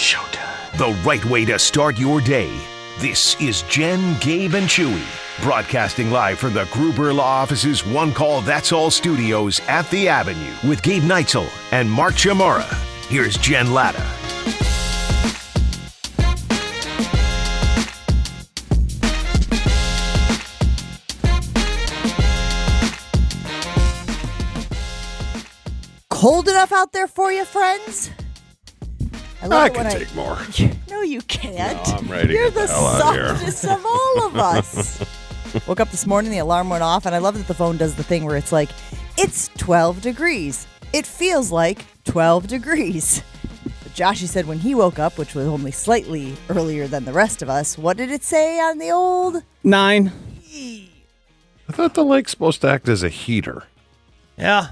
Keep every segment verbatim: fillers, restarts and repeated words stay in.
showtime. The right way to start your day. This is Jen, Gabe, and Chewy, broadcasting live from the Gruber Law Office's One Call That's All studios at the Avenue with Gabe Neitzel and Mark Chamora. Here's Jen Latta. Cold enough out there for you, friends? I, I can I, take more. No, you can't. No, I'm ready You're to get the the hell out of here. softest of all of us. Woke up this morning, the alarm went off, and I love that the phone does the thing where it's like, it's twelve degrees. It feels like twelve degrees. But Joshy said when he woke up, which was only slightly earlier than the rest of us, what did it say on the old? Nine. I thought the lake's supposed to act as a heater. Yeah.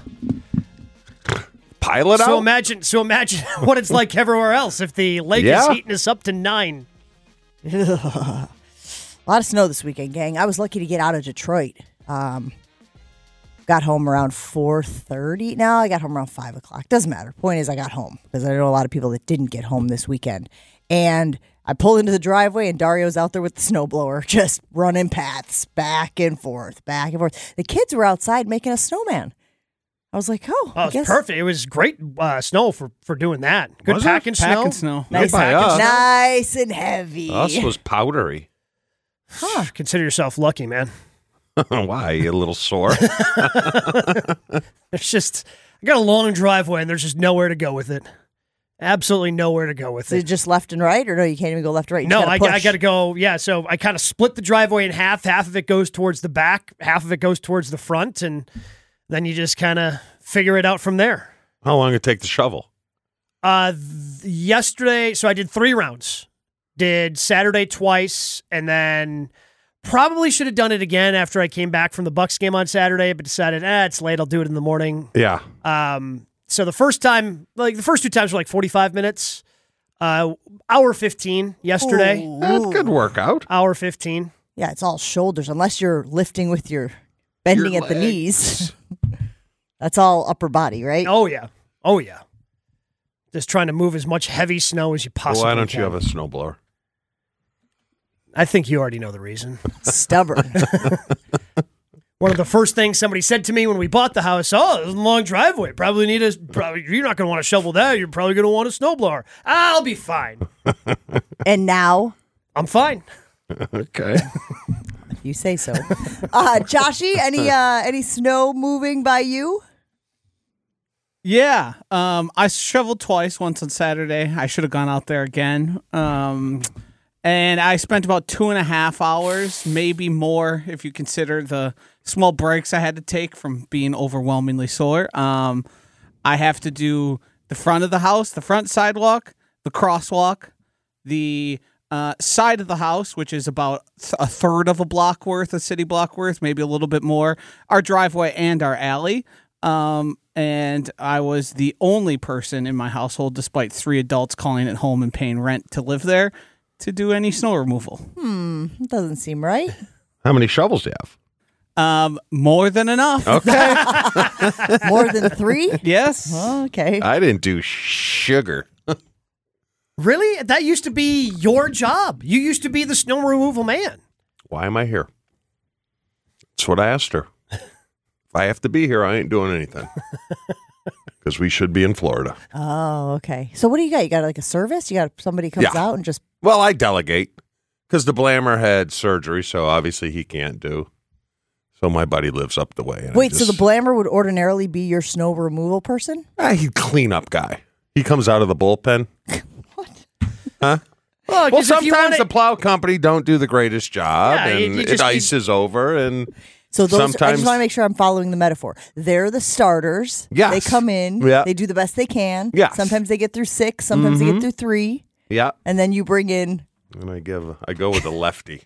Pilot so out? imagine, so imagine what it's like everywhere else if the lake Yeah. is heating us up to nine. A lot of snow this weekend, gang. I was lucky to get out of Detroit. Um, got home around four thirty. No, I got home around five o'clock. Doesn't matter. Point is, I got home because I know a lot of people that didn't get home this weekend. And I pull into the driveway, and Dario's out there with the snowblower, just running paths back and forth, back and forth. The kids were outside making a snowman. I was like, oh, Oh, I it's guess. perfect. It was great uh, snow for, for doing that. Good Was it? packing snow. Packing snow. Nice, by us. nice and heavy. Us was powdery. Huh. Consider yourself lucky, man. Why? You a little sore? There's just, I got a long driveway and there's just nowhere to go with it. Absolutely nowhere to go with So it. just left and right, or no, you can't even go left and right? You No, gotta I, push. I got to go. Yeah, so I kind of split the driveway in half. Half of it goes towards the back, half of it goes towards the front, and then you just kind of figure it out from there. How long did it take to shovel? Uh, th- yesterday, so I did three rounds. Did Saturday twice, and then probably should have done it again after I came back from the Bucks game on Saturday, but decided, ah, it's late. I'll do it in the morning. Yeah. Um, so the first time, like the first two times were like forty-five minutes. Uh, hour fifteen yesterday. Ooh. That's good workout. Hour fifteen. Yeah, it's all shoulders, unless you're lifting with your bending Your at the legs. knees. That's all upper body, right? Oh yeah, oh yeah. Just trying to move as much heavy snow as you possibly Why don't can. you have a snowblower? I think you already know the reason. Stubborn. One of the first things somebody said to me when we bought the house, oh, there's a long driveway. Probably need a, probably, you're not going to want to shovel that. You're probably going to want a snowblower. I'll be fine. And now, I'm fine. Okay. if you say so. Uh, Joshy, any uh, any snow moving by you? Yeah, um, I shoveled twice. Once on Saturday. I should have gone out there again. Um, and I spent about two and a half hours, maybe more, if you consider the small breaks I had to take from being overwhelmingly sore. Um, I have to do the front of the house, the front sidewalk, the crosswalk, the uh, side of the house, which is about th- a third of a block worth, a city block worth, maybe a little bit more, our driveway and our alley. Um, and I was the only person in my household, despite three adults calling it home and paying rent to live there, to do any snow removal. Hmm, doesn't seem right. How many shovels do you have? Um, more than enough. Okay. More than three? Yes. Okay. I didn't do sugar. Really? That used to be your job. You used to be the snow removal man. Why am I here? That's what I asked her. If I have to be here, I ain't doing anything. Because we should be in Florida. Oh, okay. So what do you got? You got like a service? You got somebody comes Yeah. out and just... Well, I delegate. Because the Blammer had surgery, so obviously he can't do. So my buddy lives up the way. and I Wait, so just- the Blammer would ordinarily be your snow removal person? Ah, he'd clean up guy. He comes out of the bullpen. What? Huh? Well, Well, 'cause if you sometimes wanna- the plow company don't do the greatest job, Yeah, you- and you it just- you- ices over, and So those, I sometimes just want to make sure I'm following the metaphor. They're the starters. Yes. They come in. Yeah. They do the best they can. Yes. Sometimes they get through six. Sometimes they get through three. yeah, And then you bring in... and I give I go with a lefty.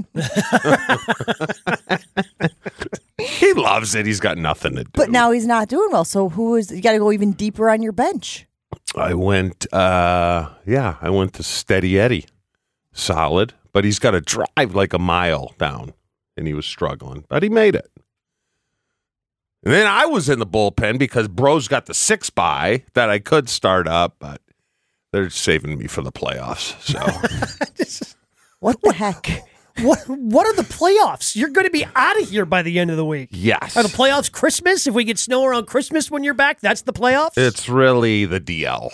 He loves it. He's got nothing to do. But now he's not doing well. So who is... You got to go even deeper on your bench. I went, uh, yeah, I went to Steady Eddie, solid, but he's got to drive like a mile down, and he was struggling, but he made it. And then I was in the bullpen because Bro's got the six by that I could start up, but They're saving me for the playoffs. So What the heck? What What are the playoffs? You're going to be out of here by the end of the week. yes, Are the playoffs Christmas? If we get snow around Christmas when you're back, that's the playoffs? it's really the D L.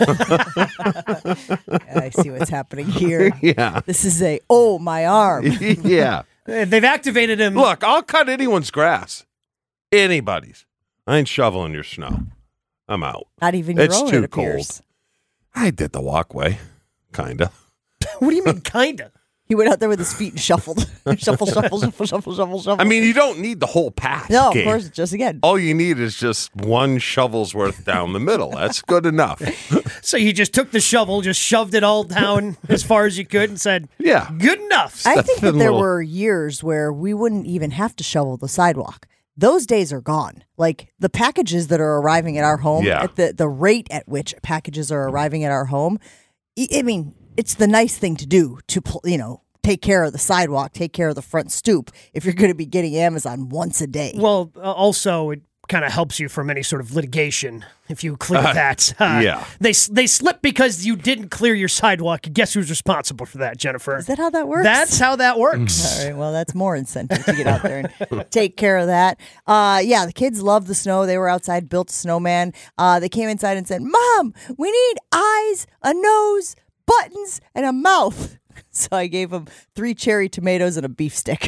I see what's happening here. Yeah, This is a, oh, my arm. yeah. Uh, They've activated him. Look, I'll cut anyone's grass. Anybody's. I ain't shoveling your snow. I'm out. Not even your It's own, too it appears. I did the walkway, kinda. What do you mean, kinda? He went out there with his feet and shuffled. shuffle, shuffle, shuffle, shuffle, shuffle, shuffle. I mean, you don't need the whole path. no, of Gabe. course, just again. All you need is just one shovel's worth down the middle. That's good enough. So you just took the shovel, just shoved it all down as far as you could and said, Yeah. good enough. I think that thin there little- were years where we wouldn't even have to shovel the sidewalk. Those days are gone. Like the packages that are arriving at our home, Yeah. at the, the rate at which packages are arriving at our home, I I mean, it's the nice thing to do to, pl- you know, take care of the sidewalk, take care of the front stoop if you're going to be getting Amazon once a day. Well, uh, also, it kind of helps you from any sort of litigation if you clear that. Uh, yeah. They, they slip because you didn't clear your sidewalk. Guess who's responsible for that, Jennifer? Is that how that works? That's how that works. All right, well, that's more incentive to get out there and take care of that. Uh, yeah, the kids love the snow. They were outside, built a snowman. Uh, they came inside and said, Mom, we need eyes, a nose, buttons, and a mouth. So I gave them three cherry tomatoes and a beef stick.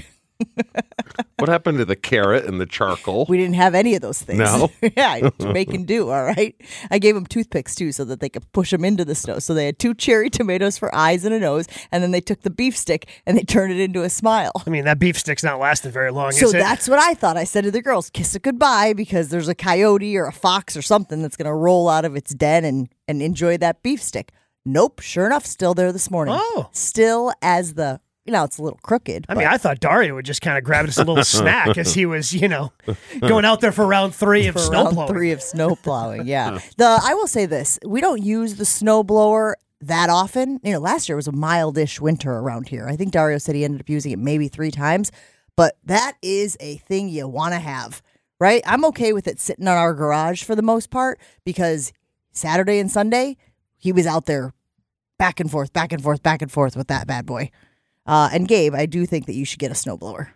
What happened to the carrot and the charcoal? We didn't have any of those things. No? Yeah, make and do, all right? I gave them toothpicks, too, so that they could push them into the snow. So they had two cherry tomatoes for eyes and a nose, and then they took the beef stick and they turned it into a smile. I mean, that beef stick's not lasting very long, So is it? that's what I thought. I said to the girls, kiss it goodbye because there's a coyote or a fox or something that's going to roll out of its den and, and enjoy that beef stick. Nope. Sure enough, still there this morning. Oh. Still as the, you know, it's a little crooked. I mean, I thought Dario would just kind of grab us a little snack as he was, you know, going out there for round three of for snow round blowing. three of snow plowing. Yeah. the I will say this: we don't use the snow blower that often. You know, last year was a mildish winter around here. I think Dario said he ended up using it maybe three times, but that is a thing you want to have, right? I'm okay with it sitting on our garage for the most part because Saturday and Sunday he was out there back and forth, back and forth, back and forth with that bad boy. Uh, and Gabe, I do think that you should get a snowblower.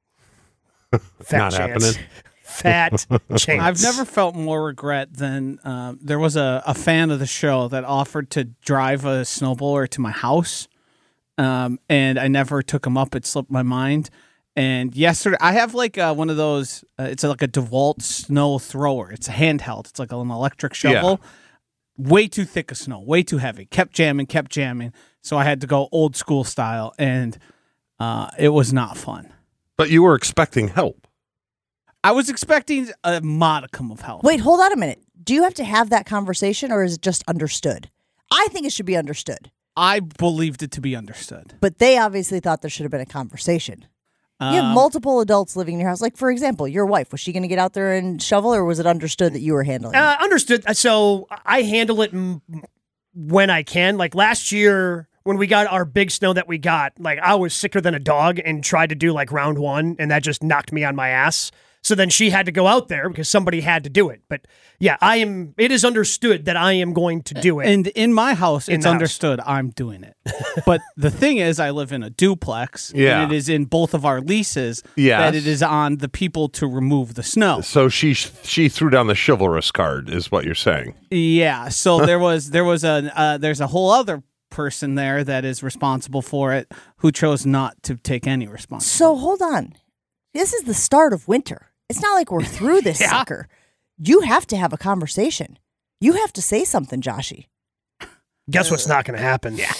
Fat Not chance. happening. Fat chance. I've never felt more regret than um, there was a, a fan of the show that offered to drive a snowblower to my house, um, and I never took him up. It slipped my mind. And yesterday, I have like uh, one of those. Uh, it's like a DeWalt snow thrower. It's a handheld. It's like an electric shovel. Way too thick of snow. Way too heavy. Kept jamming. Kept jamming. So I had to go old school style, and uh, it was not fun. But you were expecting help. I was expecting a modicum of help. Wait, hold on a minute. Do you have to have that conversation or is it just understood? I think it should be understood. I believed it to be understood. But they obviously thought there should have been a conversation. You have Um, multiple adults living in your house. Like, for example, your wife. Was she going to get out there and shovel or was it understood that you were handling it? Uh, understood. So I handle it m- when I can. Like last year when we got our big snow that we got, like I was sicker than a dog and tried to do like round one, and that just knocked me on my ass. So then she had to go out there because somebody had to do it. But yeah, I am. It is understood that I am going to do it. And in my house, In it's the house. understood I'm doing it. But the thing is, I live in a duplex, Yeah. and it is in both of our leases Yes. that it is on the people to remove the snow. So she she threw down the chivalrous card, is what you're saying. Yeah, so there was there was a uh, there's a whole other person there that is responsible for it who chose not to take any responsibility. So hold on. This is the start of winter. It's not like we're through this Yeah. sucker. You have to have a conversation. You have to say something, Joshy. Guess what's not going to happen? Yeah.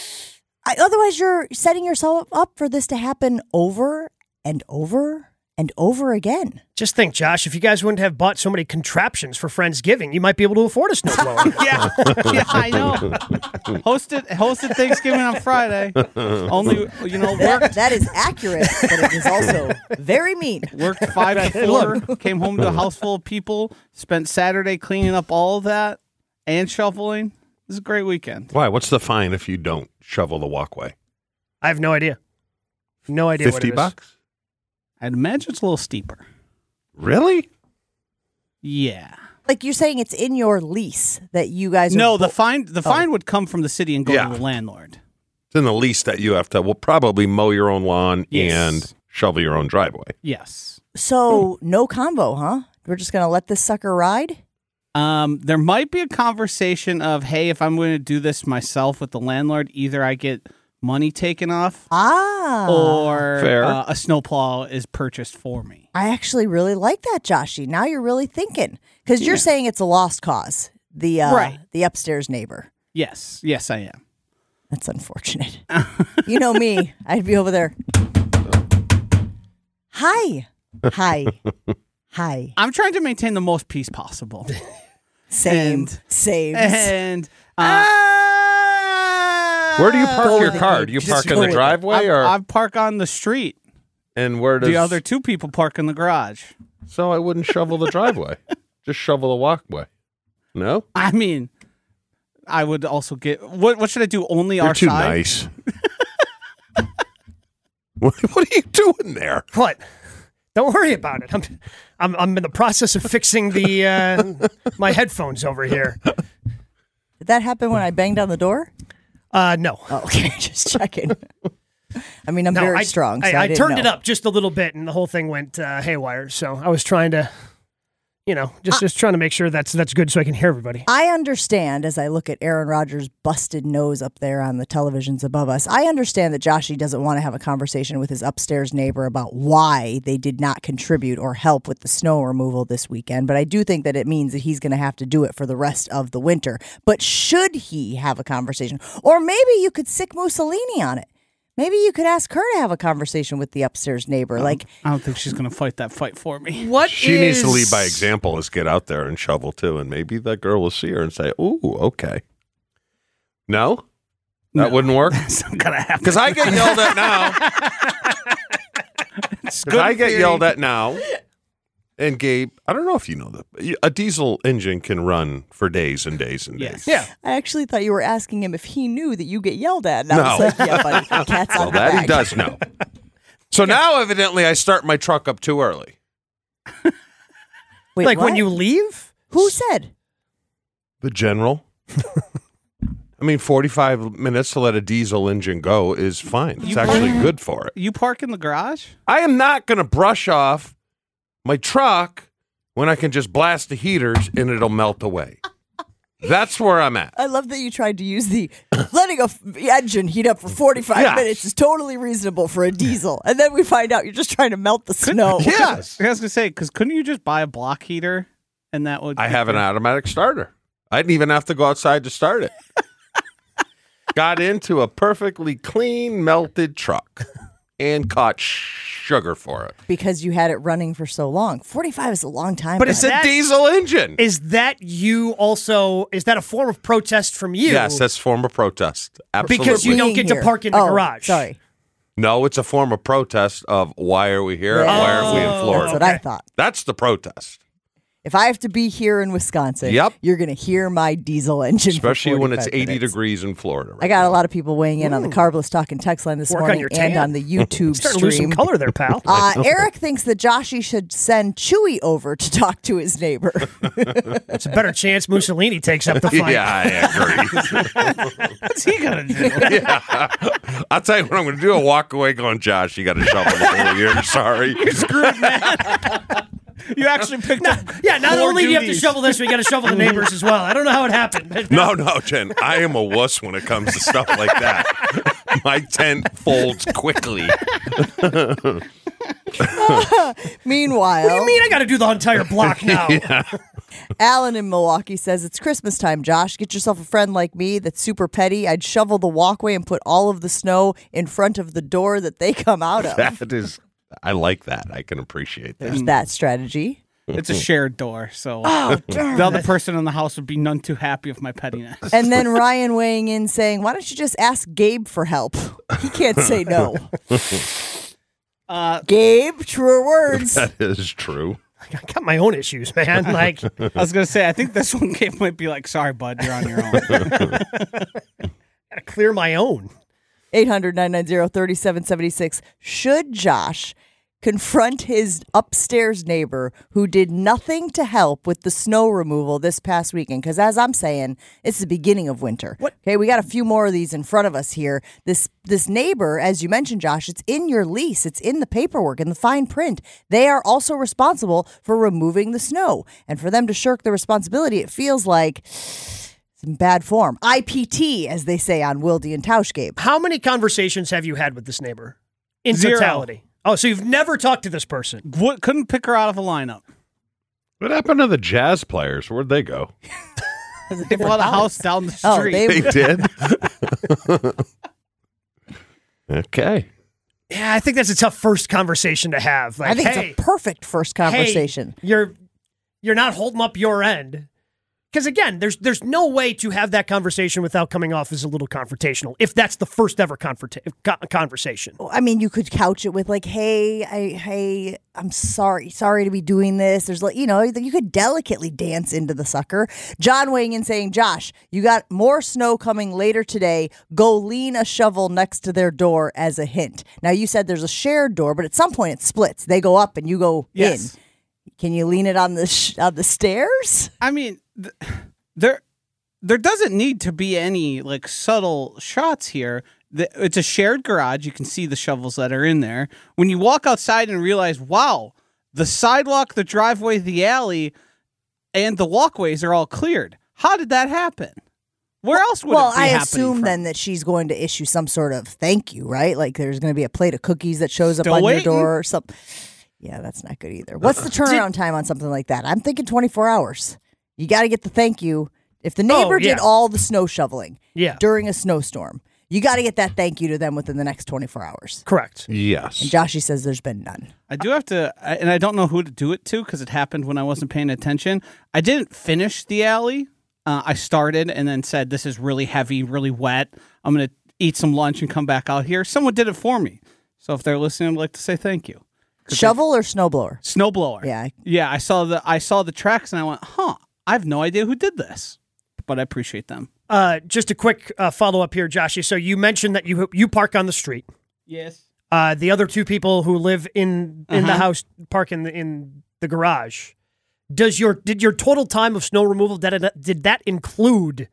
I, otherwise, you're setting yourself up for this to happen over and over and over again. Just think, Josh, if you guys wouldn't have bought so many contraptions for Friendsgiving, you might be able to afford a snowblower. yeah, yeah, I know. Hosted hosted Thanksgiving on Friday. Only you know That, worked that is accurate, but it is also very mean. worked five to four. Came home to a house full of people. Spent Saturday cleaning up all of that and shoveling. It was a great weekend. Why? What's the fine if you don't shovel the walkway? I have no idea. No idea Fifty what it is. bucks? I'd imagine it's a little steeper. Really? Yeah. Like you're saying it's in your lease that you guys are No, the bo- fine the fine would come from the city and go Yeah. to the landlord. It's in the lease that you have to, well, probably mow your own lawn Yes. and shovel your own driveway. Yes. So no combo, huh? We're just gonna let this sucker ride? Um, there might be a conversation of, hey, if I'm going to do this myself with the landlord, either I get money taken off Ah. or Fair. uh, a snowplow is purchased for me. I actually really like that, Joshy. Now you're really thinking. Because you're Yeah. saying it's a lost cause. The uh, Right. the upstairs neighbor. Yes. Yes, I am. That's unfortunate. You know me. I'd be over there. Hi. Hi. Hi. I'm trying to maintain the most peace possible. Same. And- Same. And uh, Where do you Go park your with it, car? dude. Do you Just park go in the with it. driveway I, or I park on the street. and where does The other two people park in the garage. So I wouldn't shovel the driveway. Just shovel the walkway. No? I mean, I would also get what? What should I do? Only You're our too side. nice. what, what are you doing there? What? Don't worry about it. I'm, I'm, I'm in the process of fixing the uh, my headphones over here. Did that happen when I banged on the door? Uh, no. Oh, okay. Just checking. I mean, I'm No, very I, strong. So I, I, I didn't turned it know. up just a little bit, and the whole thing went uh, haywire. So I was trying to, you know, just just trying to make sure that's that's good, so I can hear everybody. I understand as I look at Aaron Rodgers' busted nose up there on the televisions above us. I understand that Joshy doesn't want to have a conversation with his upstairs neighbor about why they did not contribute or help with the snow removal this weekend. But I do think that it means that he's going to have to do it for the rest of the winter. But should he have a conversation? Or maybe you could sick Mussolini on it. Maybe you could ask her to have a conversation with the upstairs neighbor. Like, I don't think she's going to fight that fight for me. What She is, needs to lead by example. Is get out there and shovel too, and maybe that girl will see her and say, "Ooh, okay." No, that No. wouldn't work It's not going to happen. because I get yelled at now. It's Because I get theory. yelled at now. And Gabe, I don't know if you know that. A diesel engine can run for days and days and Yes. days. Yeah. I actually thought you were asking him if he knew that you get yelled at. And I was No. like, yeah, buddy, cat's Well, on the that he bag. does know. So now, evidently, I start my truck up too early. Wait, like when what? you leave? Who said? The general. I mean, forty-five minutes to let a diesel engine go is fine. It's You- actually good for it. You park in the garage? I am not going to brush off my truck when I can just blast the heaters and it'll melt away. That's where I'm at. I love that you tried to use the letting a f- engine heat up for forty-five Yes. minutes is totally reasonable for a diesel. And then we find out you're just trying to melt the snow. Yes. I was going to say, because couldn't you just buy a block heater and that would. I have an automatic starter. I didn't even have to go outside to start it. Got into a perfectly clean, melted truck and caught sugar for it. Because you had it running for so long. forty-five is a long time. But guys. is It's a that- diesel engine. Is that you also? Is that a form of protest from you? Yes, that's a form of protest. Absolutely. Because you don't Being get to here. park in the Oh, garage. Sorry. No, it's a form of protest of why are we here? Yeah. Why aren't we in Oh, Florida? That's what I Okay. thought. That's the protest. If I have to be here in Wisconsin, Yep. you're going to hear my diesel engine. for Especially when it's forty-five eighty minutes. degrees in Florida. I right got now. a lot of people weighing in on the Carbless Talking text line this Work on morning your and tan. on the YouTube Starting to lose some stream. color there, pal. Uh, Eric thinks that Joshy should send Chewy over to talk to his neighbor. It's a better chance Mussolini takes up the fight. Yeah, I agree. What's he going to do? yeah. I'll tell you what I'm going to do. I'll walk away going, Josh, you got to shovel the whole year. Sorry. You're screwed, man. You actually picked up. Yeah, not four only do you have to duties. shovel this, we got to shovel the neighbors as well. I don't know how it happened. But No, no, Jen. I am a wuss when it comes to stuff like that. My tent folds quickly. Meanwhile, What do you mean I got to do the entire block now? Alan in Milwaukee says it's Christmas time, Josh. Get yourself a friend like me that's super petty. I'd shovel the walkway and put all of the snow in front of the door that they come out of. That is, I like that. I can appreciate that. There's that strategy. It's a shared door, so Oh, darn. the other person in the house would be none too happy with my pettiness. And then Ryan weighing in saying, why don't you just ask Gabe for help? He can't say no. Uh, Gabe, truer words. That is true. I got my own issues, man. Like, I was gonna say, I think this one game might be like, sorry, bud, you're on your own. got to clear my own. eight hundred, nine nine zero, three seven seven six. Should Josh confront his upstairs neighbor who did nothing to help with the snow removal this past weekend. Because as I'm saying, it's the beginning of winter. What? Okay, we got a few more of these in front of us here. This this neighbor, as you mentioned, Josh, it's in your lease. It's in the paperwork, in the fine print. They are also responsible for removing the snow. And for them to shirk the responsibility, it feels like it's in bad form. I P T, as they say on Wilde and Tauschgabe. How many conversations have you had with this neighbor in Zero. totality? Oh, so you've never talked to this person? What, couldn't pick her out of a lineup. What happened to the jazz players? Where'd they go? They bought a house down the Oh, street. they- They did. Okay. Yeah, I think that's a tough first conversation to have. Like, I think hey, it's a perfect first conversation. Hey, you're you're not holding up your end. Because again, there's there's no way to have that conversation without coming off as a little confrontational. If that's the first ever confronta- co- conversation. I mean, you could couch it with like, "Hey, I, hey, I'm sorry, sorry to be doing this." There's like, you know, you could delicately dance into the sucker. John weighing in saying, "Josh, you got more snow coming later today. Go lean a shovel next to their door as a hint." Now, you said there's a shared door, but at some point it splits. They go up and you go Yes. in. Can you lean it on the sh- on the stairs? I mean, th- there there doesn't need to be any like subtle shots here. The- It's a shared garage. You can see the shovels that are in there. When you walk outside and realize, wow, the sidewalk, the driveway, the alley, and the walkways are all cleared. How did that happen? Where else would Well, it be I happening assume from? then that she's going to issue some sort of thank you, right? Like there's going to be a plate of cookies that shows up Still on waiting? your door or something. Yeah, that's not good either. What's the turnaround time on something like that? I'm thinking twenty-four hours. You got to get the thank you. If the neighbor Oh, yeah. did all the snow shoveling Yeah, during a snowstorm, you got to get that thank you to them within the next twenty-four hours. correct. Yes. And Joshy says there's been none. I do have to, I- and I don't know who to do it to because it happened when I wasn't paying attention. I didn't finish the alley. Uh, I started and then said, "This is really heavy, really wet. I'm going to eat some lunch and come back out here." Someone did it for me. So if they're listening, I'd like to say thank you. Shovel or snowblower? Snowblower. Yeah. Yeah, I saw the I saw the tracks and I went, huh, I have no idea who did this. But I appreciate them. Uh, just a quick uh, follow up here, Joshy. So you mentioned that you you park on the street. Yes. Uh, the other two people who live in in the Uh-huh. house park in the in the garage. Does your did your total time of snow removal did, it, did that include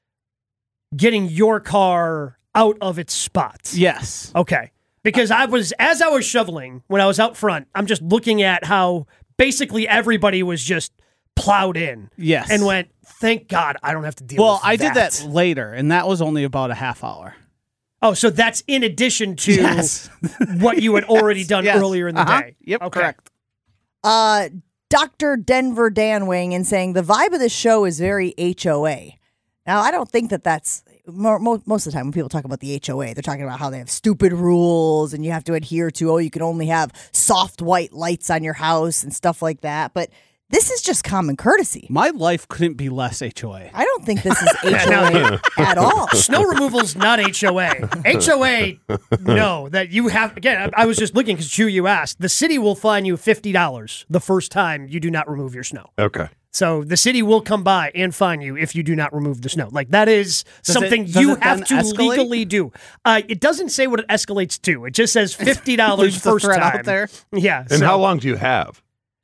getting your car out of its spot? Yes. Okay. Because I was as I was shoveling when I was out front, I'm just looking at how basically everybody was just plowed in. Yes. And went, thank God I don't have to deal Well, with I that. did that later, and that was only about a half hour. Oh, so that's in addition to Yes. what you had already done Yes. earlier in the Uh-huh. day. Yep, Okay. correct. Uh, Doctor Denver Dan weighing in saying the vibe of this show is very H O A. Now, I don't think that that's mo- mo- most of the time when people talk about the H O A, they're talking about how they have stupid rules and you have to adhere to, oh, you can only have soft white lights on your house and stuff like that. But this is just common courtesy. My life couldn't be less H O A. I don't think this is H O A at all. Snow removal's not H O A. H O A, no, that you have, again, I, I was just looking because Chew, you asked. The city will fine you fifty dollars the first time you do not remove your snow. Okay. So the city will come by and fine you if you do not remove the snow. Like that is Does something it- does you it have then to escalate? legally do. Uh, it doesn't say what it escalates to. It just says fifty dollars Leaves the first threat time. out there. Yeah. And so how long do you have?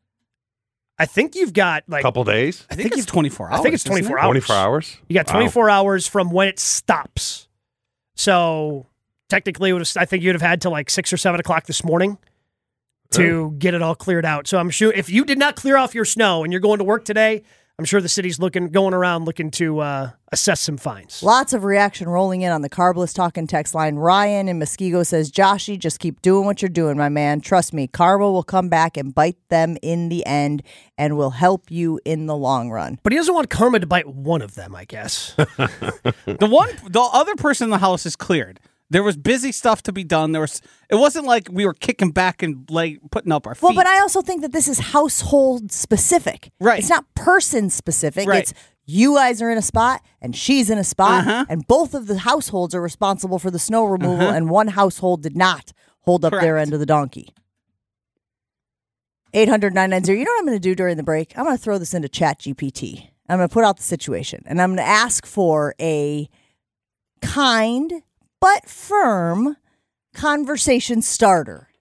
I think you've got A like couple days? I think it's twenty-four hours. I think it's isn't it? twenty-four hours. twenty-four hours? You got Wow. twenty-four hours from when it stops. So technically, it was, I think you'd have had to like six or seven o'clock this morning to get it all cleared out. So I'm sure if you did not clear off your snow and you're going to work today, I'm sure the city's looking, going around looking to uh, assess some fines. Lots of reaction rolling in on the Carbless Talking text line. Ryan in Muskego says, Joshy, just keep doing what you're doing, my man. Trust me, Carbo will come back and bite them in the end and will help you in the long run. But he doesn't want karma to bite one of them, I guess. The one, the other person in the house is cleared. There was busy stuff to be done. There was. It wasn't like we were kicking back and like putting up our feet. Well, but I also think that this is household specific. Right. It's not person specific. Right. It's you guys are in a spot and she's in a spot, Uh-huh. and both of the households are responsible for the snow removal, and one household did not hold up their Correct. end of the donkey. eight hundred nine nine zero. You know what I'm going to do during the break? I'm going to throw this into Chat G P T. I'm going to put out the situation, and I'm going to ask for a kind but firm conversation starter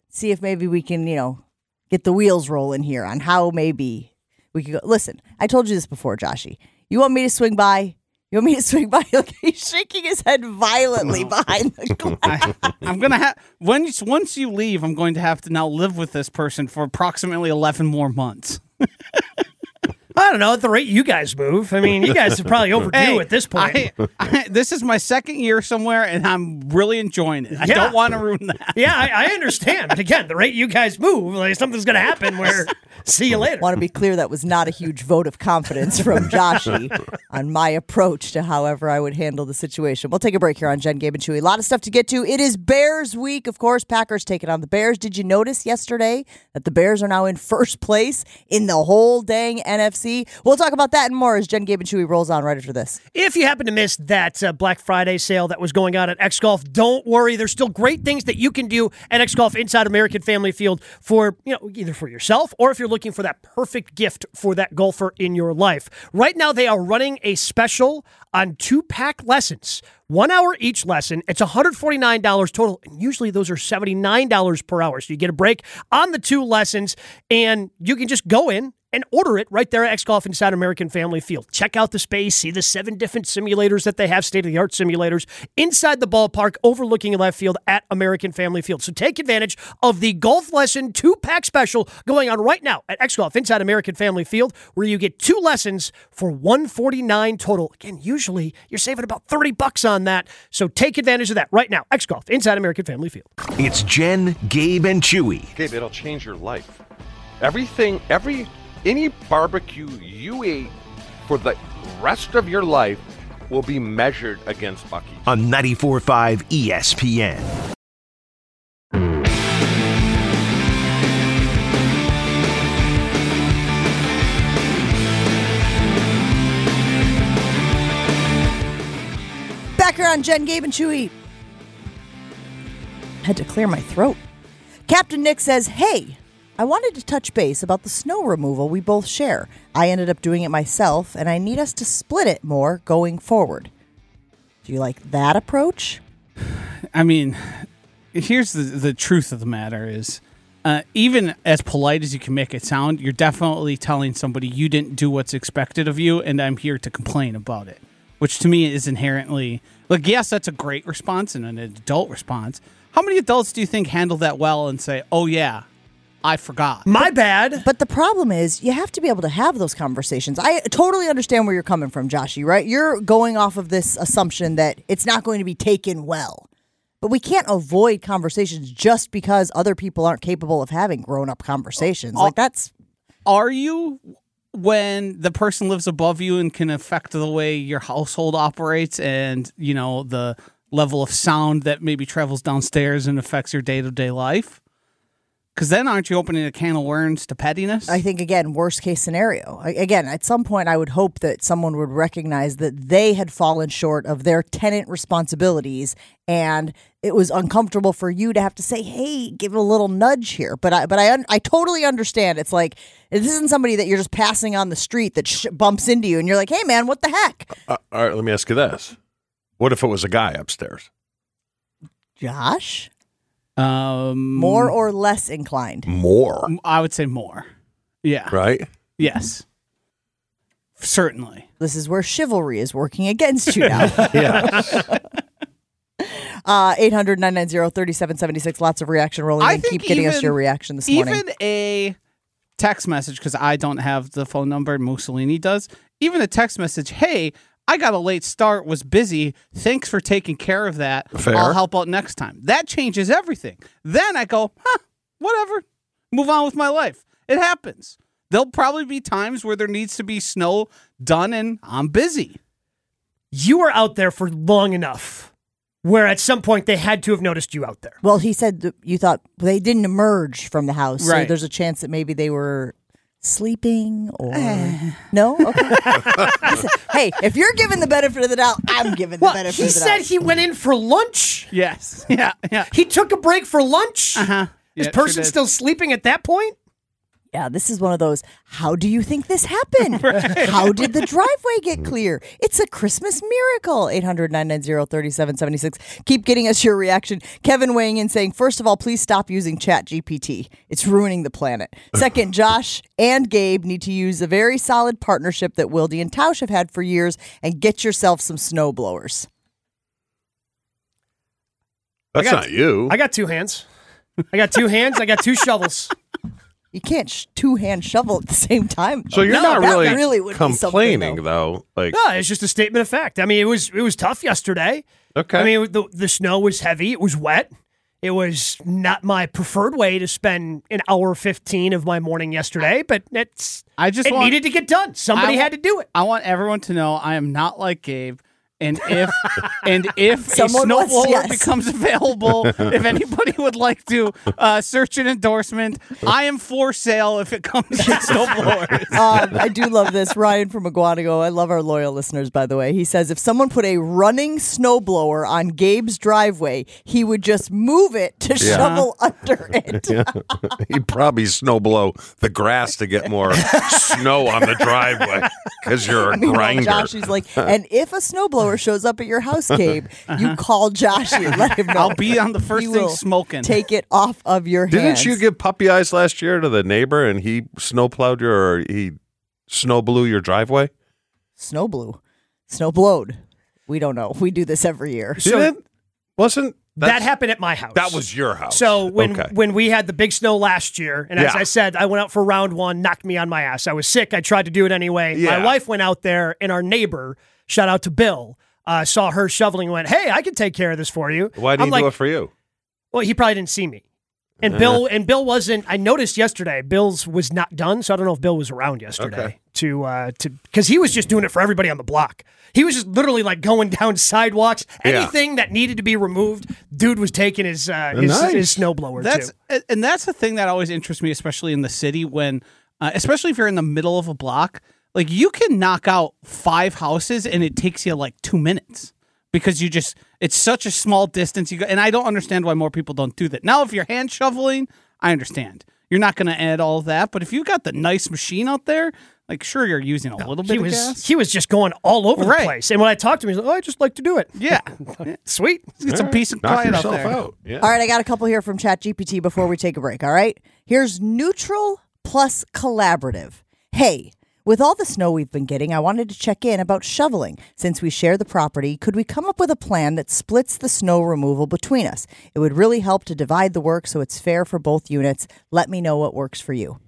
see if maybe we can, you know, get the wheels rolling here on how maybe we could go. Listen, I told you this before, Joshy. You want me to swing by? You want me to swing by? Look, he's shaking his head violently behind the glass. I, I'm gonna have when you, once you leave, I'm going to have to now live with this person for approximately eleven more months. I don't know, at the rate you guys move. I mean, you guys are probably overdue Hey, at this point. I, I, this is my second year somewhere, and I'm really enjoying it. I Yeah. don't want to ruin that. yeah, I, I understand. But again, the rate you guys move, like something's going to happen where see you later. Want to be clear, that was not a huge vote of confidence from Joshy on my approach to however I would handle the situation. We'll take a break here on Jen, Gabe, and Chewy. A lot of stuff to get to. It is Bears week, of course. Packers taking on the Bears. Did you notice yesterday that the Bears are now in first place in the whole dang N F C? We'll talk about that and more as Jen, Gabe, and Chewy rolls on right after this. If you happen to miss that uh, Black Friday sale that was going on at X Golf, don't worry. There's still great things that you can do at X Golf inside American Family Field for, you know, either for yourself or if you're looking for that perfect gift for that golfer in your life. Right now, they are running a special on two-pack lessons. One hour each lesson. It's one hundred forty-nine dollars total, and usually those are seventy-nine dollars per hour. So you get a break on the two lessons, and you can just go in and order it right there at X Golf inside American Family Field. Check out the space, see the seven different simulators that they have, state-of-the-art simulators, inside the ballpark, overlooking left field at American Family Field. So take advantage of the golf lesson two-pack special going on right now at X Golf inside American Family Field, where you get two lessons for one hundred forty-nine dollars total. Again, usually you're saving about thirty bucks on that. So take advantage of that right now. X Golf inside American Family Field. It's Jen, Gabe, and Chewy. Gabe, it'll change your life. Everything, every, any barbecue you ate for the rest of your life will be measured against Buc-ee's. On ninety-four point five E S P N. Back here on Jen, Gabe, and Chewy. Had to clear my throat. Captain Nick says, hey, I wanted to touch base about the snow removal we both share. I ended up doing it myself, and I need us to split it more going forward. Do you like that approach? I mean, here's the the truth of the matter is, uh, even as polite as you can make it sound, you're definitely telling somebody you didn't do what's expected of you, and I'm here to complain about it. Which to me is inherently, like, yes, that's a great response and an adult response. How many adults do you think handle that well and say, oh, yeah, I forgot? My bad. But the problem is you have to be able to have those conversations. I totally understand where you're coming from, Joshy, right? You're going off of this assumption that it's not going to be taken well. But we can't avoid conversations just because other people aren't capable of having grown-up conversations. Like, that's... Are you... when the person lives above you and can affect the way your household operates and, you know, the level of sound that maybe travels downstairs and affects your day-to-day life? Because then aren't you opening a can of worms to pettiness? I think, again, worst case scenario. I, again, at some point, I would hope that someone would recognize that they had fallen short of their tenant responsibilities, and it was uncomfortable for you to have to say, "Hey, give it a little nudge here." But I, but I, un- I totally understand. It's like this isn't somebody that you're just passing on the street that sh- bumps into you, and you're like, "Hey, man, what the heck?" Uh, all right, let me ask you this: what if it was a guy upstairs? Josh, um, more or less inclined? More, I would say more. Yeah. right? Yes. Certainly. This is where chivalry is working against you now. Yeah. Uh, eight hundred, nine nine zero, three seven seven six. Lots of reaction rolling I in. think Keep getting us even- your reaction this morning. Even a text message, because I don't have the phone number, Mussolini does. Even a text message, hey, I got a late start, was busy. Thanks for taking care of that. Fair. I'll help out next time. That changes everything. Then I go, huh, whatever. Move on with my life. It happens. There'll probably be times where there needs to be snow done and I'm busy. You were out there for long enough where at some point they had to have noticed you out there. Well, he said that you thought they didn't emerge from the house, so Right. there's a chance that maybe they were sleeping or no. Okay. Listen, hey, if you're giving the benefit of the doubt, I'm giving the Well, benefit he of the said doubt. he went in for lunch. Yes. Yeah. Yeah. He took a break for lunch. Uh-huh. Is Yeah, person sure did. still sleeping at that point? Yeah, this is one of those, how do you think this happened? Right. How did the driveway get clear? It's a Christmas miracle. eight hundred, nine nine zero, three seven seven six. Keep getting us your reaction. Kevin weighing in saying, first of all, please stop using Chat G P T. It's ruining the planet. Second, Josh and Gabe need to use a very solid partnership that Wilde and Tausch have had for years and get yourself some snow blowers. That's got, not you. I got two hands. I got two hands. I got two shovels. You can't sh- two-hand shovel at the same time. So you're No, not that really, really would be complaining, something, though. Like, No, it's just a statement of fact. I mean, it was it was tough yesterday. okay. I mean, the the snow was heavy. It was wet. It was not my preferred way to spend an hour fifteen of my morning yesterday, but it's I just it want, needed to get done. Somebody I had to do it. I want everyone to know I am not like Gabe. And if and if Someone a wants- snowblower yes. becomes available, if anybody would like to uh, search an endorsement, I am for sale if it comes to snowblowers. um, I do love this. Ryan from Aguanago. I love our loyal listeners, by the way. He says if someone put a running snowblower on Gabe's driveway, he would just move it to Yeah. shovel under it. Yeah. He'd probably snowblow the grass to get more snow on the driveway because you're a Meanwhile, grinder. Josh, he's like, and if a snowblower shows up at your house, Gabe, you call Joshy and let him know. I'll be on the first He thing will smoking. Take it off of your hands. Didn't you give puppy eyes last year to the neighbor and he snowplowed your, or he snow blew your driveway? Snow blew. Snow blowed. We don't know. We do this every year. So- Didn't? Wasn't That that's- happened at my house. That was your house. So when Okay. when we had the big snow last year, and as Yeah. I said, I went out for round one, knocked me on my ass. I was sick. I tried to do it anyway. Yeah. My wife went out there, and our neighbor, shout out to Bill, uh, saw her shoveling and went, "Hey, I can take care of this for you." Why did I'm he like, do it for you? Well, he probably didn't see me. And Bill and Bill wasn't. I noticed yesterday Bill's was not done, so I don't know if Bill was around yesterday Okay. to uh, to because he was just doing it for everybody on the block. He was just literally like going down sidewalks. Yeah. Anything that needed to be removed, dude was taking his uh, his, Nice. his snowblower That's too. and that's the thing that always interests me, especially in the city, when, uh, especially if you're in the middle of a block, like you can knock out five houses and it takes you like two minutes because you just it's such a small distance. You go, and I don't understand why more people don't do that. Now, if you're hand shoveling, I understand you're not going to add all of that, but if you've got the nice machine out there, like sure you're using a little bit He of was gas. he was just going all over Right. the place. And when I talked to him, he's like, "Oh, I just like to do it." Yeah, Sweet. get some peace and Knock quiet out yourself there. out. Yeah. All right, I got a couple here from ChatGPT before we take a break, all right? Here's neutral plus collaborative. Hey, with all the snow we've been getting, I wanted to check in about shoveling. Since we share the property, could we come up with a plan that splits the snow removal between us? It would really help to divide the work so it's fair for both units. Let me know what works for you.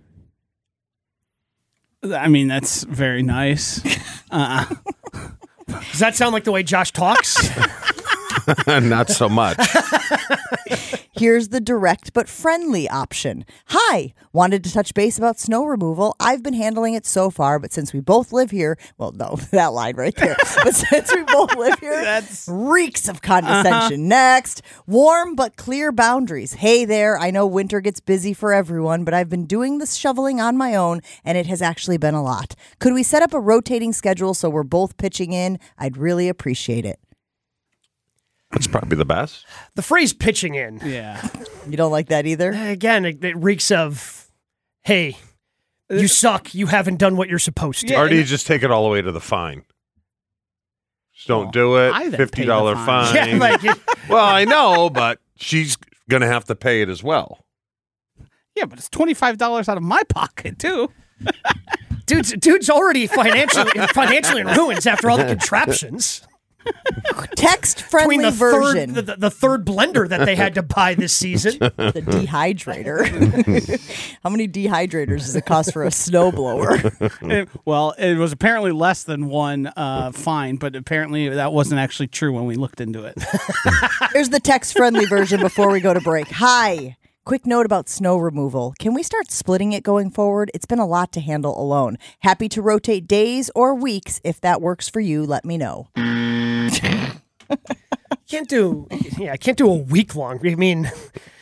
I mean, that's very nice. Uh, Does that sound like the way Josh talks? Not so much. Here's the direct but friendly option. Hi, wanted to touch base about snow removal. I've been handling it so far, but since we both live here, well, no, that line right there. But since we both live here, That's- reeks of condescension. Next, warm but clear boundaries. Hey there, I know winter gets busy for everyone, but I've been doing this shoveling on my own, and it has actually been a lot. Could we set up a rotating schedule so we're both pitching in? I'd really appreciate it. It's probably the best. The phrase "pitching in" yeah. You don't like that either? again, it, it reeks of, "Hey, you suck. You haven't done what you're supposed to." Yeah, or do you and- just take it all the way to the fine? Just don't Well, do it. I then Fifty pay dollar the fine. fine. Yeah, like it, Well, I know, but she's gonna have to pay it as well. Yeah, but it's twenty-five dollars out of my pocket, too. dude's dude's already financially financially in ruins after all the contraptions. Text-friendly Between the version. third the, the third blender that they had to buy this season. The dehydrator. How many dehydrators does it cost for a snowblower? It- well, it was apparently less than one uh, fine, but apparently that wasn't actually true when we looked into it. Here's the text-friendly version before we go to break. Hi. Quick note about snow removal. Can we start splitting it going forward? It's been a lot to handle alone. Happy to rotate days or weeks. If that works for you, let me know. Can't do yeah, I can't do a week long. I mean,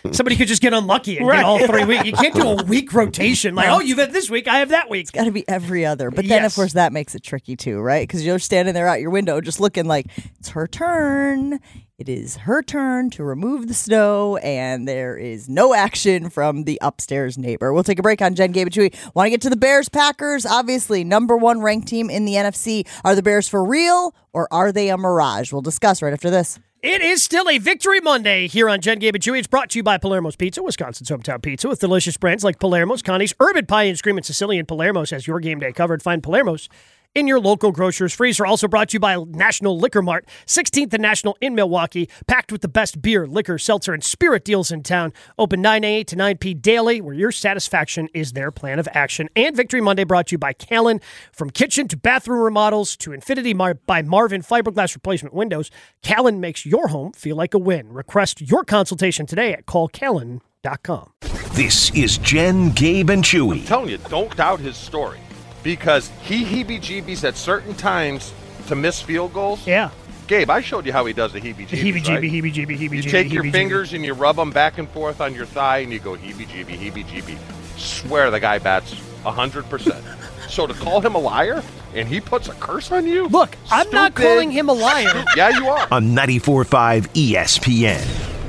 Somebody could just get unlucky and Right. get all three weeks. You can't do a week rotation. Like, oh, you've had this week, I have that week. It's got to be every other. But then, Yes. of course, that makes it tricky too, right? Because you're standing there out your window just looking like it's her turn. It is her turn to remove the snow, and there is no action from the upstairs neighbor. We'll take a break on Jen, Gabe, and Chewy. Want to get to the Bears Packers? Obviously, number one ranked team in the N F C. Are the Bears for real, or are they a mirage? We'll discuss right after this. It is still a Victory Monday here on Jen, Gabe, and Chewy. It's brought to you by Palermo's Pizza, Wisconsin's hometown pizza, with delicious brands like Palermo's, Connie's, Urban Pie, and Screamin' Sicilian. Palermo's has your game day covered. Find Palermo's in your local grocer's freezer. Also brought to you by National Liquor Mart, sixteenth and National in Milwaukee, packed with the best beer, liquor, seltzer, and spirit deals in town. Open nine a.m. to nine p.m. daily, where your satisfaction is their plan of action. And Victory Monday brought to you by Callan. From kitchen to bathroom remodels to Infinity Mar- by Marvin fiberglass replacement windows, Callan makes your home feel like a win. Request your consultation today at call callan dot com. This is Jen, Gabe, and Chewy. I'm telling you, don't doubt his story. Because he heebie-jeebies at certain times to miss field goals. Yeah. Gabe, I showed you how he does the heebie-jeebies, Heebie-jeebie, right? heebie-jeebie, heebie-jeebie. You take your heebie-jeebie. fingers and you rub them back and forth on your thigh and you go heebie-jeebie, heebie-jeebie. Swear the guy bats one hundred percent. So to call him a liar and he puts a curse on you? Look, I'm not Stupid. calling him a liar. Yeah, you are. On ninety-four point five E S P N.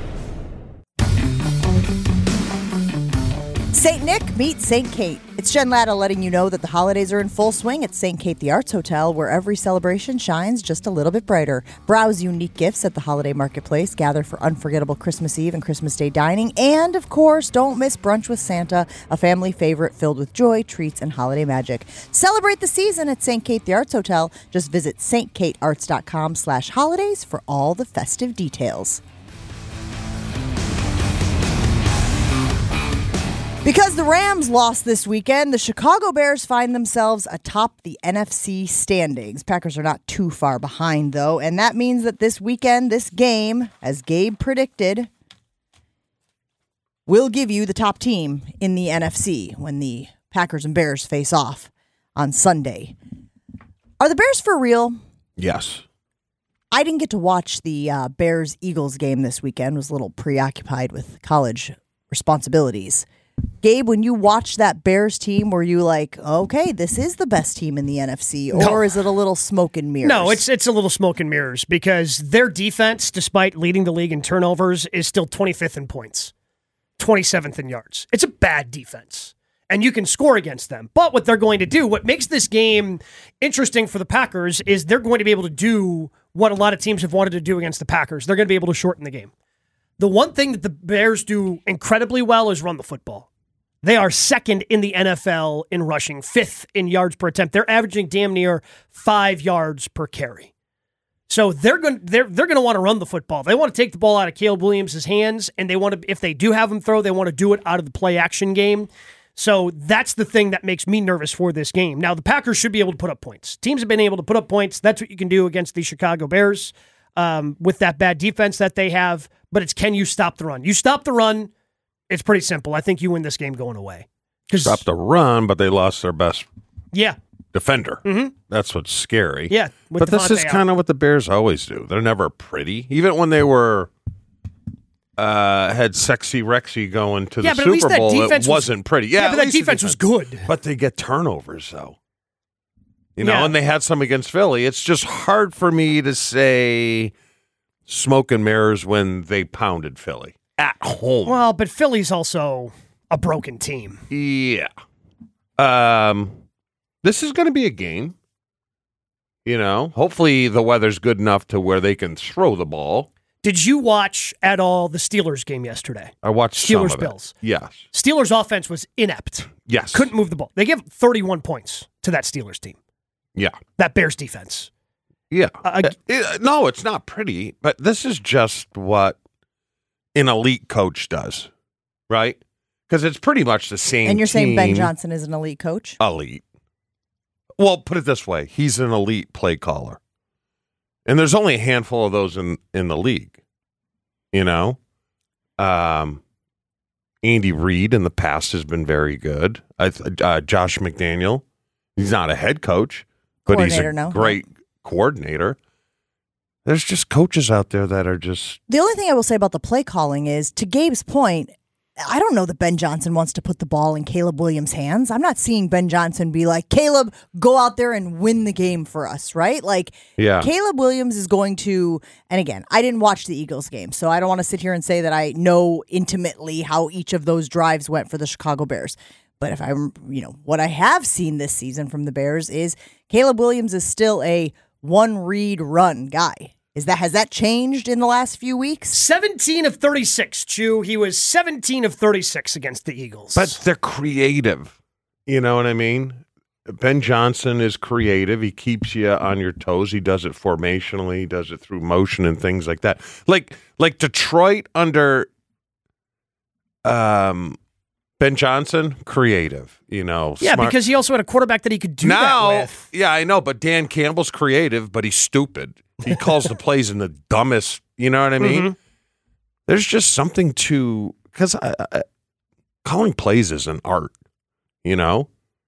Saint Nick meets Saint Kate. It's Jen Latta letting you know that the holidays are in full swing at Saint Kate the Arts Hotel, where every celebration shines just a little bit brighter. Browse unique gifts at the holiday marketplace, gather for unforgettable Christmas Eve and Christmas Day dining, and, of course, don't miss Brunch with Santa, a family favorite filled with joy, treats, and holiday magic. Celebrate the season at Saint Kate the Arts Hotel. Just visit st kate arts dot com slash holidays for all the festive details. Because the Rams lost this weekend, the Chicago Bears find themselves atop the N F C standings. Packers are not too far behind, though, and that means that this weekend, this game, as Gabe predicted, will give you the top team in the N F C when the Packers and Bears face off on Sunday. Are the Bears for real? Yes. I didn't get to watch the uh, Bears-Eagles game this weekend. Was a little preoccupied with college responsibilities. Gabe, when you watched that Bears team, were you like, okay, this is the best team in the N F C, or No. is it a little smoke and mirrors? No, it's it's a little smoke and mirrors because their defense, despite leading the league in turnovers, is still twenty-fifth in points, twenty-seventh in yards. It's a bad defense, and you can score against them. But what they're going to do, what makes this game interesting for the Packers, is they're going to be able to do what a lot of teams have wanted to do against the Packers. They're going to be able to shorten the game. The one thing that the Bears do incredibly well is run the football. They are second in the N F L in rushing, fifth in yards per attempt. They're averaging damn near five yards per carry. So they're going they're they're going to want to run the football. They want to take the ball out of Caleb Williams' hands, and they want to, if they do have him throw, they want to do it out of the play action game. So that's the thing that makes me nervous for this game. Now the Packers should be able to put up points. Teams have been able to put up points. That's what you can do against the Chicago Bears um, with that bad defense that they have. But it's, can you stop the run? You stop the run. It's pretty simple. I think you win this game going away. Stopped the run, but they lost their best Yeah. defender. Mm-hmm. That's what's scary. Yeah. with But this Devontae is out. kind of what the Bears always do. They're never pretty. Even when they were uh, had sexy Rexy going to Yeah, the but at least Super that Bowl, it defense was- wasn't pretty. Yeah, Yeah, at but that least the defense was good. But they get turnovers, though. You know, Yeah. and they had some against Philly. It's just hard for me to say smoke and mirrors when they pounded Philly at home. Well, but Philly's also a broken team. Yeah. Um, this is going to be a game. You know, hopefully the weather's good enough to where they can throw the ball. Did you watch at all the Steelers game yesterday? I watched some Steelers of it. Bills. Yes. Steelers offense was inept. Yes. Couldn't move the ball. They gave thirty-one points to that Steelers team. Yeah. That Bears defense. Yeah. Uh, Uh, it- no, it's not pretty, but this is just what an elite coach does, right? Because it's pretty much the same. And you're saying Ben team. Johnson is an elite coach? Elite. Well, put it this way: he's an elite play caller, and there's only a handful of those in in the league. You know, um, Andy Reid in the past has been very good. I, th- uh, Josh McDaniel, he's not a head coach, but he's a Coordinator, no. great coordinator. There's just coaches out there that are just. The only thing I will say about the play calling is, to Gabe's point, I don't know that Ben Johnson wants to put the ball in Caleb Williams' hands. I'm not seeing Ben Johnson be like, Caleb, go out there and win the game for us, right? Like, Yeah. Caleb Williams is going to, and again, I didn't watch the Eagles game, so I don't want to sit here and say that I know intimately how each of those drives went for the Chicago Bears. But if I'm, you know, what I have seen this season from the Bears is Caleb Williams is still a one read run guy. Is that has that changed in the last few weeks? seventeen of thirty-six, Chew. He was seventeen of thirty-six against the Eagles. But they're creative. You know what I mean? Ben Johnson is creative. He keeps you on your toes. He does it formationally. He does it through motion and things like that. Like like Detroit under um, Ben Johnson, creative. You know, yeah, smart. because he also had a quarterback that he could do now, that with. Yeah, I know, but Dan Campbell's creative, but he's stupid. He calls the plays in the dumbest, you know what I mean? Mm-hmm. There's just something to, because calling plays is an art, you know?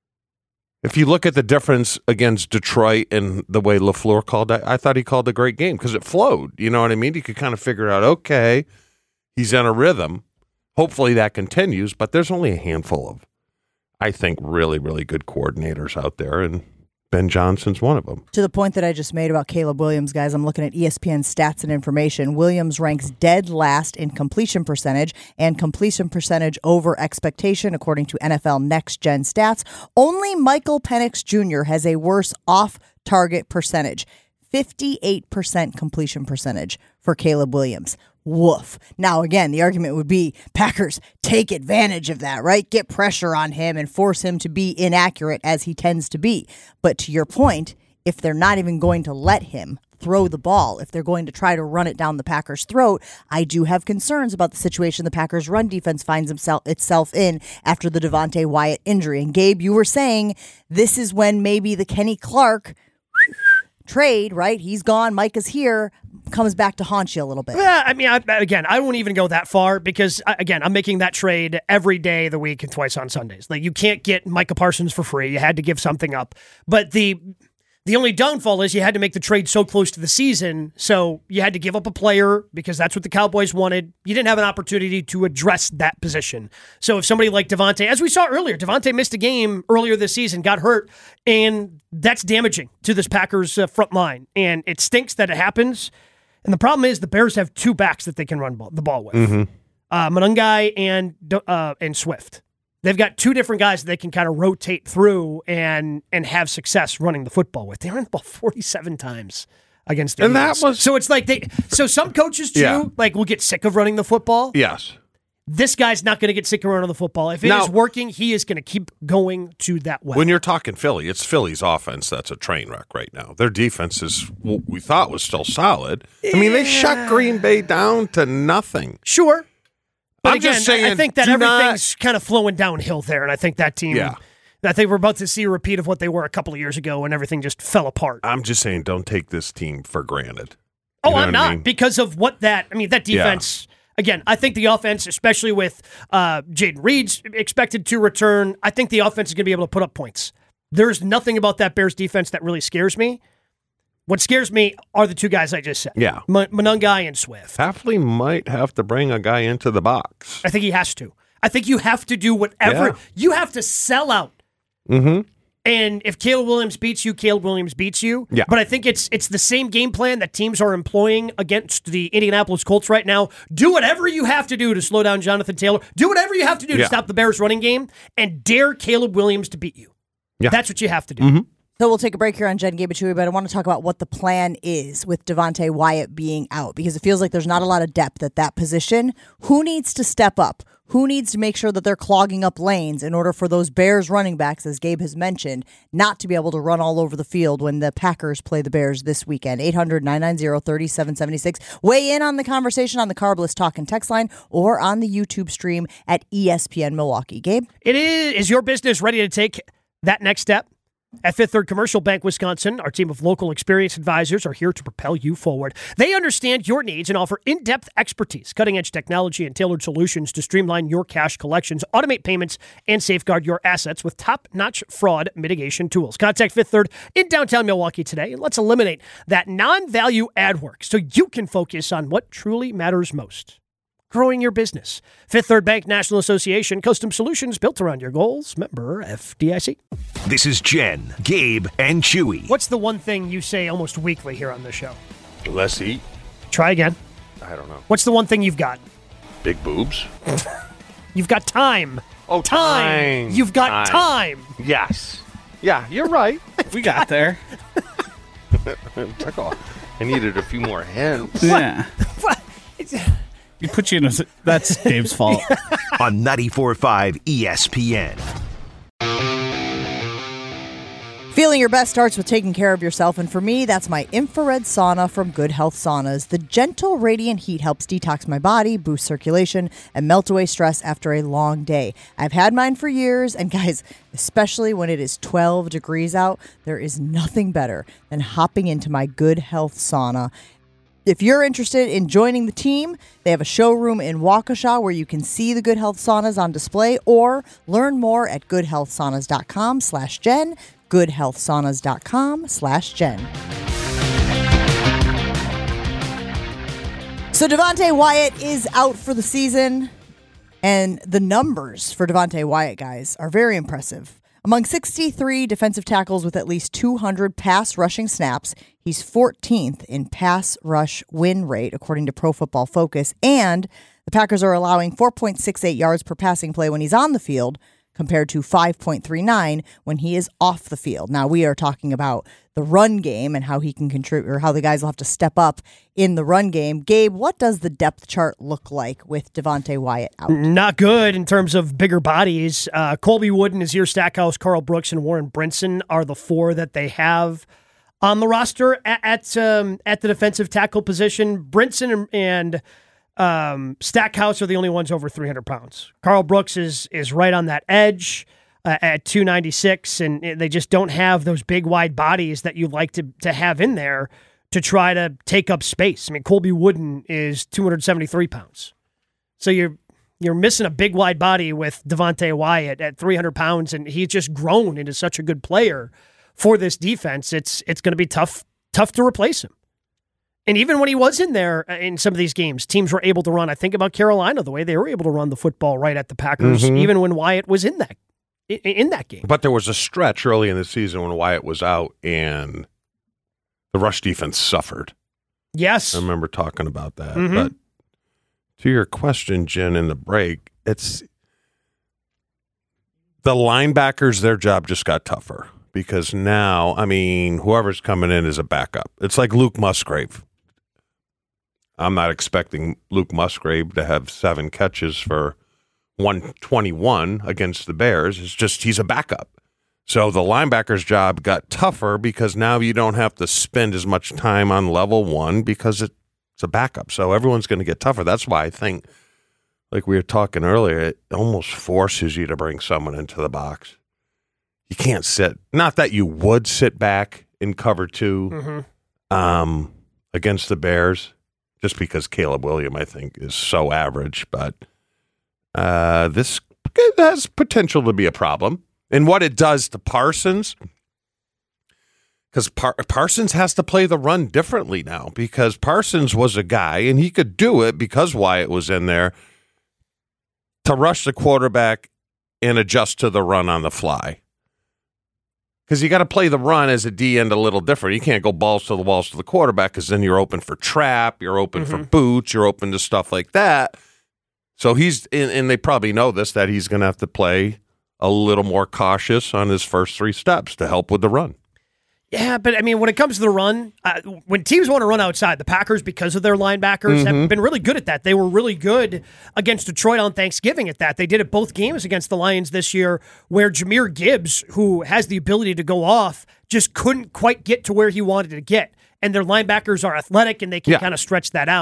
If you look at the difference against Detroit and the way LaFleur called it, I thought he called a great game because it flowed, you know what I mean? You could kind of figure out, okay, he's in a rhythm. Hopefully that continues, but there's only a handful of, I think, really, really good coordinators out there, and Ben Johnson's one of them. To the point that I just made about Caleb Williams, guys, I'm looking at E S P N stats and information. Williams ranks dead last in completion percentage and completion percentage over expectation, according to N F L Next Gen Stats. Only Michael Penix Junior has a worse off-target percentage, fifty-eight percent completion percentage for Caleb Williams. Woof. Now, again, the argument would be Packers take advantage of that, right? Get pressure on him and force him to be inaccurate as he tends to be. But to your point, if they're not even going to let him throw the ball, if they're going to try to run it down the Packers' throat, I do have concerns about the situation the Packers' run defense finds himself, itself in after the Devontae Wyatt injury. And Gabe, you were saying this is when maybe the Kenny Clark trade, right? He's gone, Mike is here, comes back to haunt you a little bit. Yeah, I mean, I, again, I won't even go that far because, again, I'm making that trade every day of the week and twice on Sundays. Like, you can't get Micah Parsons for free. You had to give something up. But the the only downfall is you had to make the trade so close to the season, so you had to give up a player because that's what the Cowboys wanted. You didn't have an opportunity to address that position. So if somebody like Devontae, as we saw earlier, Devontae missed a game earlier this season, got hurt, and that's damaging to this Packers uh, front line. And it stinks that it happens. And the problem is the Bears have two backs that they can run ball, the ball with, mm-hmm. uh, Monangai and uh, and Swift. They've got two different guys that they can kind of rotate through and and have success running the football with. They ran the ball forty-seven times against the And Eagles. that was so it's like they so some coaches too Yeah. like will get sick of running the football. Yes. This guy's not going to get sick of running the football. If it Now- is working, he is going to keep going to that well. When you're talking Philly, it's Philly's offense that's a train wreck right now. Their defense is what we thought was still solid. I mean, they shut Green Bay down to nothing. Sure. But I'm again, just saying, I I think that do everything's kind of flowing downhill there, and I think that team, Yeah. I think we're about to see a repeat of what they were a couple of years ago when everything just fell apart. I'm just saying, don't take this team for granted. oh, You know I'm what I not, mean? because of what that, I mean, that Yeah. defense, again, I think the offense, especially with uh, Jaden Reed's expected to return, I think the offense is going to be able to put up points. There's nothing about that Bears defense that really scares me. What scares me are the two guys I just said. Yeah. M- Monangai and Swift. Hafley might have to bring a guy into the box. I think he has to. I think you have to do whatever. Yeah. You have to sell out. Mm-hmm. And if Caleb Williams beats you, Caleb Williams beats you. Yeah. But I think it's it's the same game plan that teams are employing against the Indianapolis Colts right now. Do whatever you have to do to slow down Jonathan Taylor. Do whatever you have to do Yeah. to stop the Bears running game and dare Caleb Williams to beat you. Yeah. That's what you have to do. Mm-hmm. So we'll take a break here on Jen, Gabe, and Chewy, but I want to talk about what the plan is with Devontae Wyatt being out, because it feels like there's not a lot of depth at that position. Who needs to step up? Who needs to make sure that they're clogging up lanes in order for those Bears running backs, as Gabe has mentioned, not to be able to run all over the field when the Packers play the Bears this weekend? eight hundred, nine nine zero, three seven seven six. Weigh in on the conversation on the Carbless Talk and Text line or on the YouTube stream at E S P N Milwaukee. Gabe? It is, is your business ready to take that next step? At Fifth Third Commercial Bank Wisconsin, our team of local experienced advisors are here to propel you forward. They understand your needs and offer in-depth expertise, cutting-edge technology, and tailored solutions to streamline your cash collections, automate payments, and safeguard your assets with top-notch fraud mitigation tools. Contact Fifth Third in downtown Milwaukee today, and let's eliminate that non-value ad work so you can focus on what truly matters most. Growing your business. Fifth Third Bank National Association, custom solutions built around your goals. Member F D I C. This is Jen, Gabe, and Chewy. What's the one thing you say almost weekly here on this show? Let's eat. Try again. I don't know. What's the one thing you've got? Big boobs. You've got time. Oh, time. You've got time. time. Yes. Yeah, you're right. We got there. I needed a few more hints. Yeah. You put you in a... That's Gabe's fault. On ninety-four point five E S P N. Feeling your best starts with taking care of yourself, and for me, that's my infrared sauna from Good Health Saunas. The gentle, radiant heat helps detox my body, boost circulation, and melt away stress after a long day. I've had mine for years, and guys, especially when it is twelve degrees out, there is nothing better than hopping into my Good Health Sauna. If you're interested in joining the team, they have a showroom in Waukesha where you can see the Good Health Saunas on display, or learn more at goodhealthsaunas.com slash Jen, goodhealthsaunas.com slash Jen. So Devontae Wyatt is out for the season, and the numbers for Devontae Wyatt, guys, are very impressive. Among sixty-three defensive tackles with at least two hundred pass rushing snaps, he's fourteenth in pass rush win rate, according to Pro Football Focus. And the Packers are allowing four point six eight yards per passing play when he's on the field, compared to five point three nine when he is off the field. Now, we are talking about the run game and how he can contribute, or how the guys will have to step up in the run game. Gabe, what does the depth chart look like with Devontae Wyatt out? Not good in terms of bigger bodies. Uh, Colby Wooden, Nazir Stackhouse, Carl Brooks, and Warren Brinson are the four that they have on the roster at at, um, at the defensive tackle position. Brinson and um, Stackhouse are the only ones over three hundred pounds. Carl Brooks is is right on that edge uh, at two ninety-six, and they just don't have those big, wide bodies that you like to to have in there to try to take up space. I mean, Colby Wooden is two hundred seventy-three pounds. So you're you're missing a big, wide body with Devontae Wyatt at three hundred pounds, and he's just grown into such a good player for this defense. It's it's going to be tough tough to replace him. And even when he was in there in some of these games, teams were able to run. I think about Carolina, the way they were able to run the football right at the Packers, mm-hmm. even when Wyatt was in that in, in that game. But there was a stretch early in the season when Wyatt was out and the rush defense suffered. Yes. I remember talking about that. Mm-hmm. But to your question, Jen, in the break, it's the linebackers, their job just got tougher because now, I mean, whoever's coming in is a backup. It's like Luke Musgrave. I'm not expecting Luke Musgrave to have seven catches for one twenty-one against the Bears. It's just he's a backup. So the linebacker's job got tougher because now you don't have to spend as much time on level one because it's a backup. So everyone's going to get tougher. That's why I think, like we were talking earlier, it almost forces you to bring someone into the box. You can't sit. Not that you would sit back in cover two mm-hmm. um, against the Bears, just because Caleb Williams, I think, is so average. But uh, this has potential to be a problem. And what it does to Parsons, because Par- Parsons has to play the run differently now, because Parsons was a guy, and he could do it because Wyatt was in there, to rush the quarterback and adjust to the run on the fly. Because you got to play the run as a D end a little different. You can't go balls to the walls to the quarterback because then you're open for trap, you're open mm-hmm. for boots, you're open to stuff like that. So he's, and, and they probably know this, that he's going to have to play a little more cautious on his first three steps to help with the run. Yeah, but I mean, when it comes to the run, uh, when teams want to run outside, the Packers, because of their linebackers, mm-hmm. have been really good at that. They were really good against Detroit on Thanksgiving at that. They did it both games against the Lions this year, where Jahmyr Gibbs, who has the ability to go off, just couldn't quite get to where he wanted to get. And their linebackers are athletic, and they can yeah. kind of stretch that out.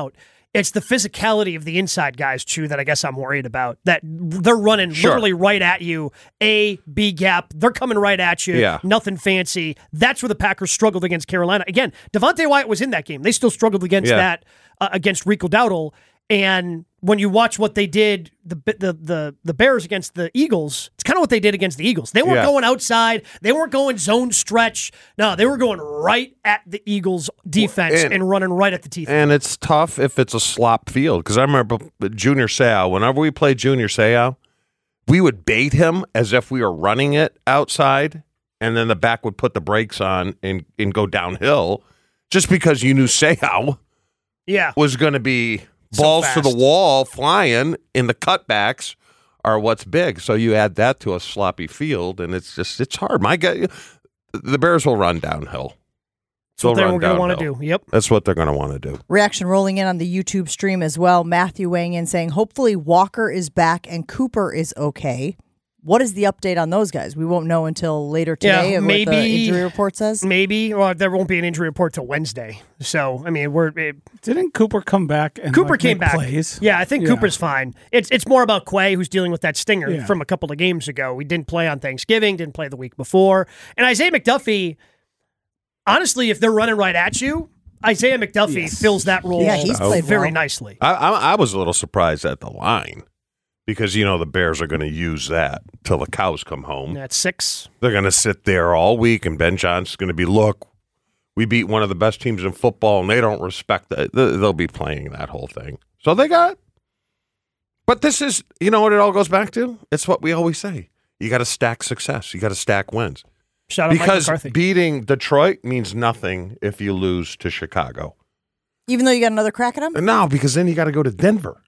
It's the physicality of the inside guys, Chew, that I guess I'm worried about. That they're running Sure. literally right at you. A, B gap. They're coming right at you. Yeah. Nothing fancy. That's where the Packers struggled against Carolina. Again, Devontae Wyatt was in that game. They still struggled against Yeah. that, uh, against Rico Dowdle. And when you watch what they did, the the the the Bears against the Eagles, it's kind of what they did against the Eagles. They weren't Yeah. going outside. They weren't going zone stretch. No, they were going right at the Eagles' defense And- and, running right at the teeth. And it's tough if it's a slop field because I remember Junior Seau. Whenever we played Junior Seau, we would bait him as if we were running it outside, and then the back would put the brakes on and, and go downhill, just because you knew Seau yeah. was going to be So balls to the fast. wall flying, in the cutbacks are what's big. So you add that to a sloppy field, and it's just it's hard. My guy, the Bears will run downhill. That's what They'll they're run going to want to downhill. do. Yep. That's what they're going to want to do. Reaction rolling in on the YouTube stream as well. Matthew weighing in saying, hopefully Walker is back and Cooper is okay. What is the update on those guys? We won't know until later today Yeah, of what the maybe- injury report says. Maybe. Well, there won't be an injury report till Wednesday. So, I mean, we're it, Didn't Cooper come back and Cooper like, came make back. plays? Yeah, I think Yeah. Cooper's fine. It's it's more about Quay, who's dealing with that stinger Yeah. from a couple of games ago. We didn't play on Thanksgiving, didn't play the week before. And Isaiah McDuffie, honestly, if they're running right at you, Isaiah McDuffie Yes. fills that role Yeah, he's played very well. nicely. I, I, I was a little surprised at the line because, you know, the Bears are going to use that till the cows come home. At six. They're going to sit there all week, and Ben Johnson's going to be, look, we beat one of the best teams in football, and they don't respect that. They- They'll be playing that whole thing. So they got. But this is, you know what it all goes back to? It's what we always say. You got to stack success. You got to stack wins. Shout out Mike Because McCarthy. beating Detroit means nothing if you lose to Chicago. Even though you got another crack at him? No, because then you got to go to Denver.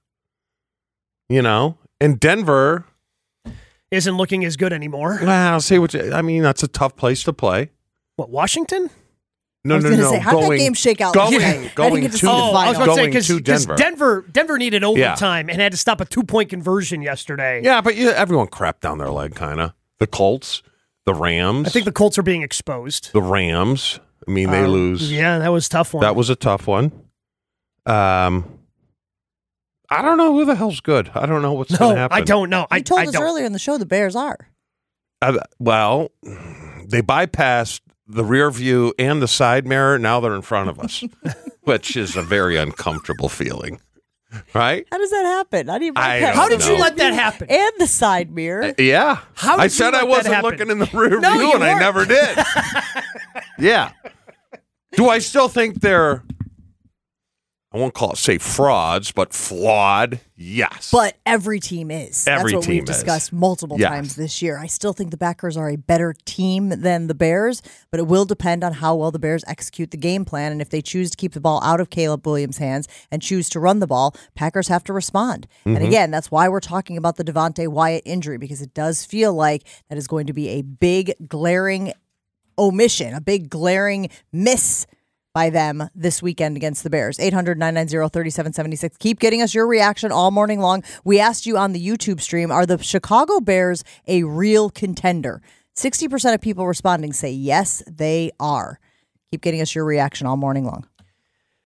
You know? And Denver, Isn't looking as good anymore. well, say what you, I mean, that's a tough place to play. What, Washington? No, I was no, going to no. say, how did that going, game shake out? going- last night? I going didn't get to see to- the Oh, I was final. about to say, Going because to Denver. Denver, Denver needed Yeah. overtime and had to stop a two-point conversion yesterday. Yeah, but you, everyone crapped down their leg, kind of. The Colts, the Rams. I think the Colts are being exposed. the Rams. I mean, they Um, lose. Yeah, that was a tough one. That was a tough one. Um, I don't know who the hell's good. I don't know what's no, going to happen. I don't know. I You told I us don't. earlier in the show the Bears are. Uh, well, they bypassed the rear view and the side mirror. Now they're in front of us, which is a very uncomfortable feeling, right? How does that happen? How do you I bypass How don't did you know. let that happen? and the side mirror? Yeah. How I did you said let I that wasn't happen? looking in the rear No, view, you and I weren't. never did. Yeah. Do I still think they're, I won't call it, say frauds, but flawed? Yes. But every team is. Every That's what team we've is. discussed multiple Yes. times this year. I still think the Packers are a better team than the Bears, but it will depend on how well the Bears execute the game plan. And if they choose to keep the ball out of Caleb Williams' hands and choose to run the ball, Packers have to respond. Mm-hmm. And again, that's why we're talking about the Devontae Wyatt injury, because it does feel like that is going to be a big, glaring omission, a big, glaring miss by them this weekend against the Bears. eight hundred, nine nine zero, three seven seven six. Keep getting us your reaction all morning long. We asked you on the YouTube stream, are the Chicago Bears a real contender? sixty percent of people responding say yes, they are. Keep getting us your reaction all morning long.